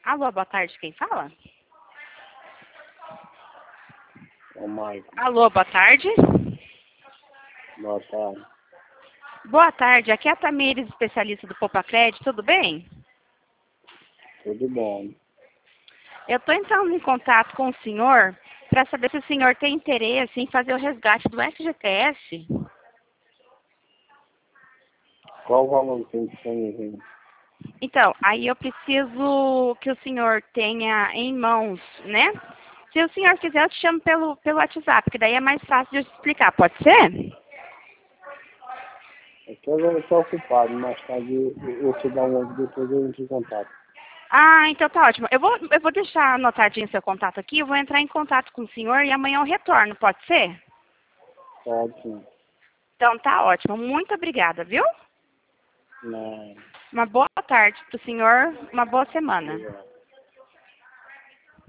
Alô, boa tarde, quem fala? Ô, Maicon, Alô, boa tarde. boa tarde. Boa tarde, aqui é a Tamires, especialista do Poupa Crédito, tudo bem? Tudo bom? Eu estou entrando em contato com o senhor para saber se o senhor tem interesse em fazer o resgate do FGTS. Qual o valor que tem disponível? Então, aí eu preciso que o senhor tenha em mãos, né? Se o senhor quiser, eu te chamo pelo WhatsApp, que daí é mais fácil de eu explicar, pode ser? É que eu estou ocupado, mais tarde eu te dar um depois eu entro em contato. Ah, então tá ótimo. Eu vou deixar anotadinho seu contato aqui, eu vou entrar em contato com o senhor e amanhã eu retorno, pode ser? Pode sim. Então tá ótimo. Muito obrigada, viu? Não, Uma boa tarde para o senhor, uma boa semana. obrigado.